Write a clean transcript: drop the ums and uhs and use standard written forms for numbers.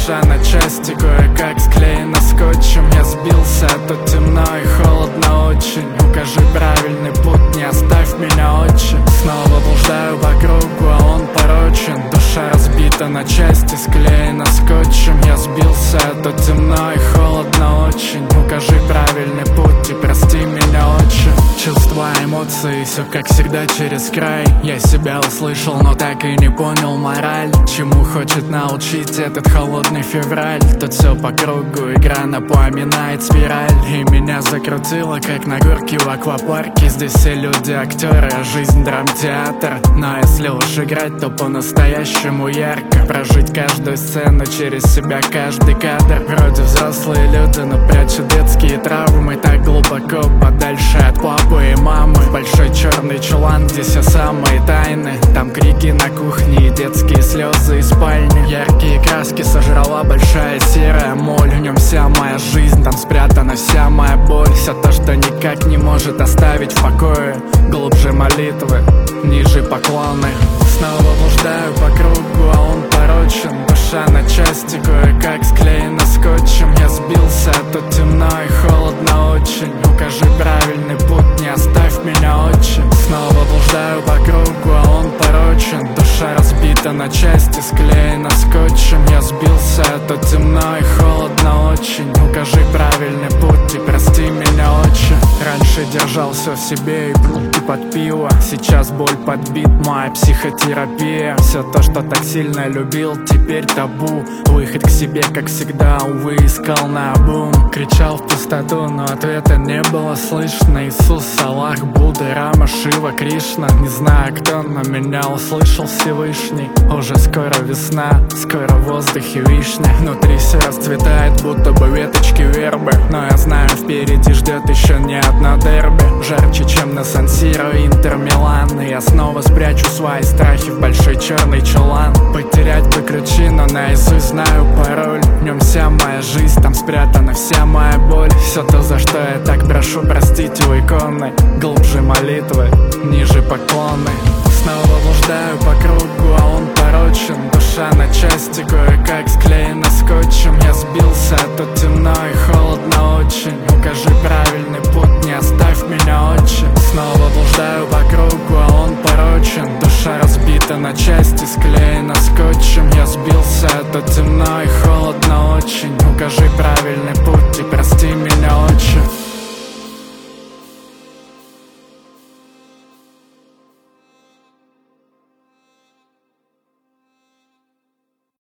душа на части, кое-как склеена скотчем. Я сбился, а тут темно и холодно очень. Укажи правильный путь, не оставь меня, отче. Снова блуждаю по кругу, а он порочен. Душа разбита на части, склеена скотчем. Я сбился, а тут темно и холодно очень. Укажи правильный путь и прости меня, отче. Чувства, эмоции, все как всегда через край. Я себя услышал, но так и не понял мораль. Чему хочет научить этот холодный февраль? Тут все по кругу, игра напоминает спираль. И меня закрутило, как на горке в аквапарке. Здесь все люди актеры, а жизнь драмтеатр. Но если уж играть, то по-настоящему ярко. Прожить каждую сцену, через себя каждый кадр. Вроде взрослые люди, но прячут детские травмы так глубоко подальше от папы и мамы. Большой черный чулан, где все самые тайны. Там крики на кухне и детские слезы из спальни. Яркие краски сожрала большая серая моль. В нем вся моя жизнь, там спрятана вся моя боль. Все то, что никак не может оставить в покое. Глубже молитвы, ниже поклоны. Снова блуждаю по кругу, а он порочен. Душа на части, кое-как склеена скотчем. Я сбился, а тут темно и холодно очень. Укажи правильный путь, не оставь меня, отче. Снова блуждаю по кругу, а он порочен. Душа разбита на части, склеена скотчем. Я сбился, а тут темно и холодно очень. Укажи правильный путь и прости меня, отче. Раньше держал все в себе и под пиво. Сейчас боль подбит, моя психотерапия. Все то, что так сильно любил, теперь табу. Выход к себе, как всегда, увы, искал наобум. Кричал в пустоту, но ответа не было слышно. Иисус, Аллах, Будда, Рама, Шива, Кришна. Не знаю кто, но меня услышал Всевышний. Уже скоро весна, скоро в воздухе вишня. Внутри все расцветает, будто бы веточки вербы. Но я знаю, впереди ждет еще не одно дерби. Жарче, чем на Сан-Сиро, Интер, Милан. И я снова спрячу свои страхи в большой черный чулан. Потерять бы ключи, но наизусть знаю пароль. В нем вся моя жизнь, там спрятана вся моя боль. Все то, за что я так прошу простить у иконы. Глубже молитвы, ниже поклоны. Снова блуждаю по кругу, а он порочен. Душа на части, кое-как склеена скотчем. Я сбился, а тут темно и холодно очень. Укажи правильный путь, не оставь меня, отче. Снова блуждаю по кругу, а он порочен. Душа разбита на части, склеена скотчем. Я сбился, а тут темно и холодно очень. Укажи правильный путь и прости меня, отче.